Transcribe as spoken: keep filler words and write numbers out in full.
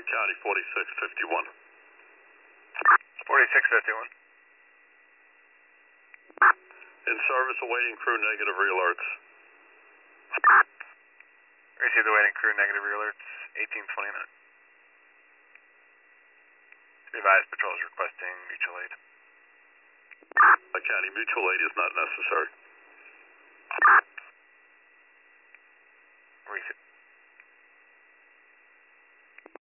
County forty-six fifty-one. forty-six fifty-one. In service, awaiting crew, negative re-alerts. Receive the waiting crew, negative re-alerts, eighteen twenty-nine. Be advised, patrol is requesting mutual aid. County, mutual aid is not necessary. Receive.